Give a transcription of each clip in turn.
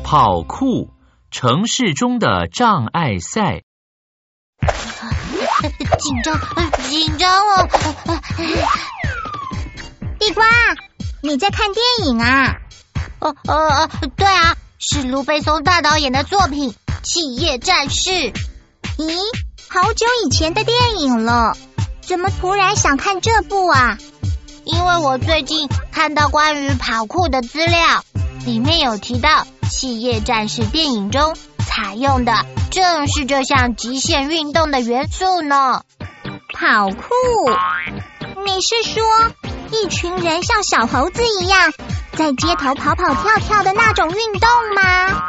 跑酷，城市中的障碍赛。 紧张哦！ 地瓜，你在看电影啊？ 对啊，是卢贝松大导演的作品《企业战士》。 咦，好久以前的电影了，怎么突然想看这部啊？ 因为我最近看到关于跑酷的资料，里面有提到《企业战士》电影中采用的正是这项极限运动的元素呢。 跑酷？你是说一群人像小猴子一样在街头跑跑跳跳的那种运动吗？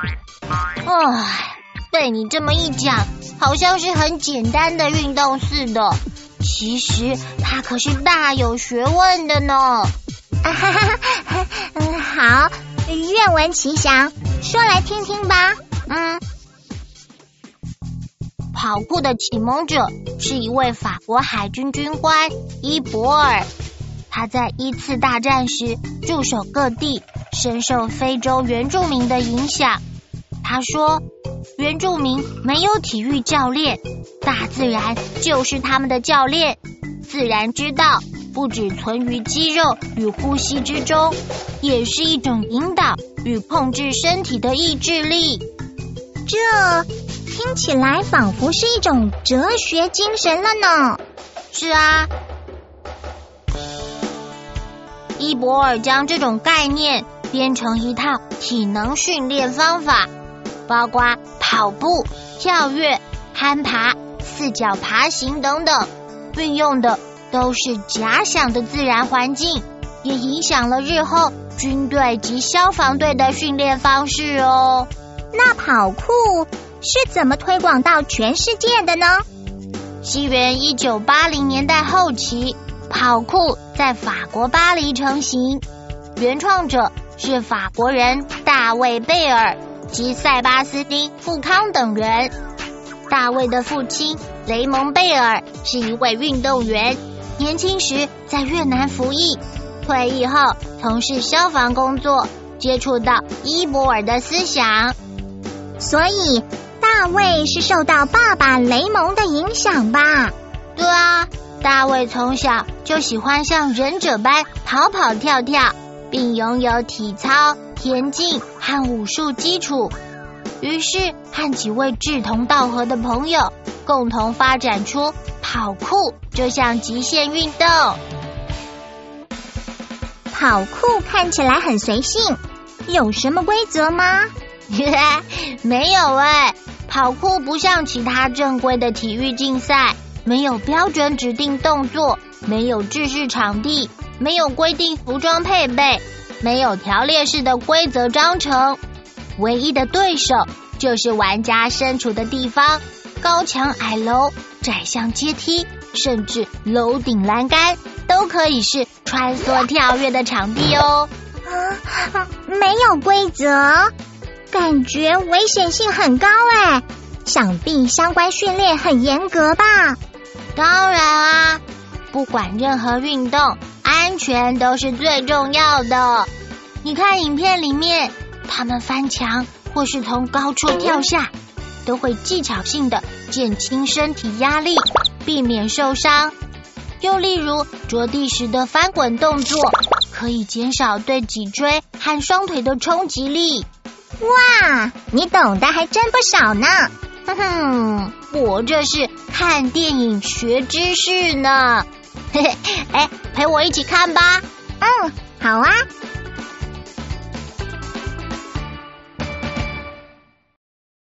被你这么一讲，好像是很简单的运动似的，其实它可是大有学问的呢。 好，愿闻其详，说来听听吧。 跑酷的启蒙者是一位法国海军军官伊博尔，他在一次大战时驻守各地，深受非洲原住民的影响。他说，原住民没有体育教练，大自然就是他们的教练。自然之道不只存于肌肉与呼吸之中，也是一种引导与控制身体的意志力。 这听起来仿佛是一种哲学精神了呢。 是啊，伊博尔将这种概念编成一套体能训练方法，包括跑步、跳跃、攀爬、四脚爬行等等，运用的都是假想的自然环境，也影响了日后军队及消防队的训练方式哦。 那跑酷是怎么推广到全世界的呢？ 西元1980年代后期，跑酷在法国巴黎成型，原创者是法国人大卫·贝尔及塞巴斯汀·富康等人。大卫的父亲雷蒙·贝尔是一位运动员，年轻时在越南服役，退役后从事消防工作，接触到伊博尔的思想。 所以大卫是受到爸爸雷蒙的影响吧？ 对啊，大卫从小就喜欢像忍者般跑跑跳跳，并拥有体操、田径和武术基础，于是和几位志同道合的朋友共同发展出跑酷这项极限运动。 跑酷看起来很随性，有什么规则吗？ 没有跑酷不像其他正规的体育竞赛，没有标准指定动作，没有制式场地，没有规定服装配备，没有条列式的规则章程，唯一的对手就是玩家身处的地方，高墙矮楼、窄巷阶梯，甚至楼顶栏杆都可以是穿梭跳跃的场地哦。 没有规则，感觉危险性很高想必相关训练很严格吧？ 当然啊，不管任何运动，安全都是最重要的。你看影片里面，他们翻墙或是从高处跳下，都会技巧性的减轻身体压力，避免受伤。又例如着地时的翻滚动作，可以减少对脊椎和双腿的冲击力。 哇，你懂得还真不少呢。 我这是看电影学知识呢。陪我一起看吧。 好啊。